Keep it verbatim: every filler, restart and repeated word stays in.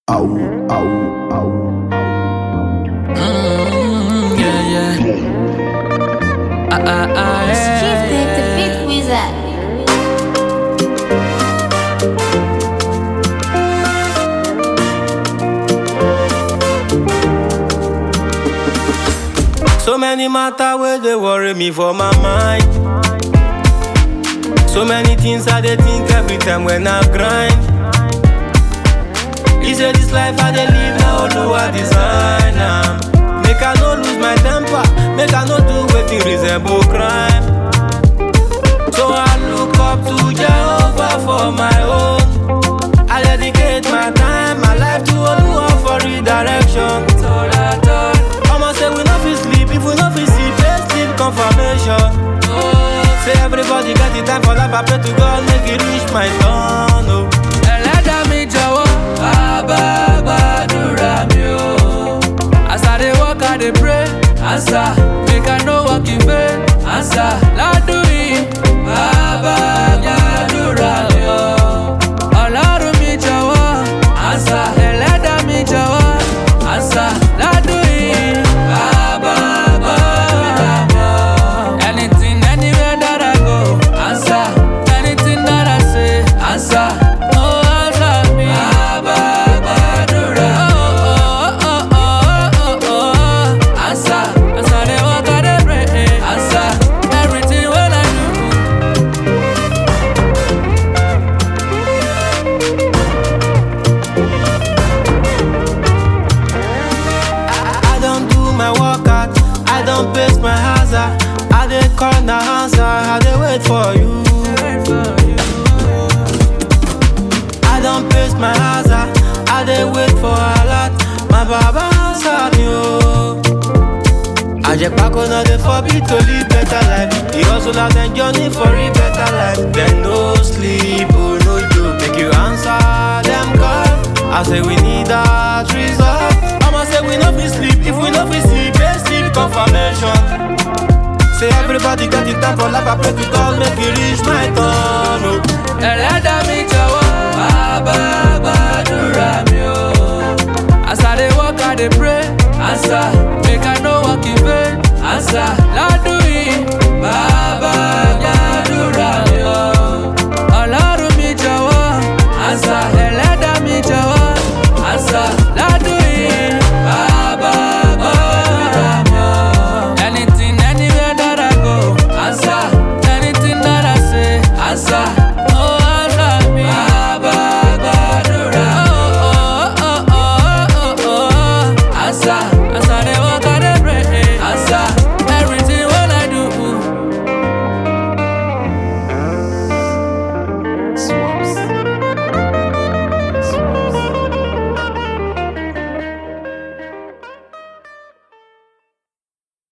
Ow, ow, ow. Mm, yeah, yeah. Ah, ah, ah, yeah. Gifted the Big Wizard. So many matter where they worry me for my mind. So many things I they think every time when I grind. He say this life I dey live now, no I design am. Make I no lose my temper, make I no do wetin resemble crime. So I look up to Jehovah for my own. I dedicate my time, my life to Oluwa for redirection. I'ma say we no fit sleep, if we no fit sleep, let's sleep confirmation. Say everybody get the time for life, I pray to God make it reach my turn. Oh. Ẹlẹ́dàá mi jọ̀wọ́, bàbá gbàdúrà mi o. As I dey work, I dey pray, answer. Make I no work in vain, answer. Ládùn yìí, bàbá gbàdúrà mi o. Ọlọ́run mi jọ̀wọ́, answer. Ẹlẹ́dàá mi jọ̀wọ́, answer. Ládùn yìí, bàbá gbàdúrà mi o. Anything, anywhere that I go, answer. Anything that I say, answer. Don't pace my hazard. I dey call na answer. I dey wait for you. I don't pace my hazard. I dey wait for a lot. My baba answer me oh. Ajepako no dey forbid to live better life. The hustle have dem journey for a better life. Dem no sleep, oh no joke. Make you answer them call. I say we need that result. I'ma say we no fit sleep. If we no fit sleep, let's sleep confirmation. Say everybody got the time for life. I pray to God make it reach my turn. Oh. Ẹlẹ́dàá mi jọ̀wọ́, bàbá gbàdúrà mi o. As I dey work, I dey pray, answer. Make I no work in vain, answer.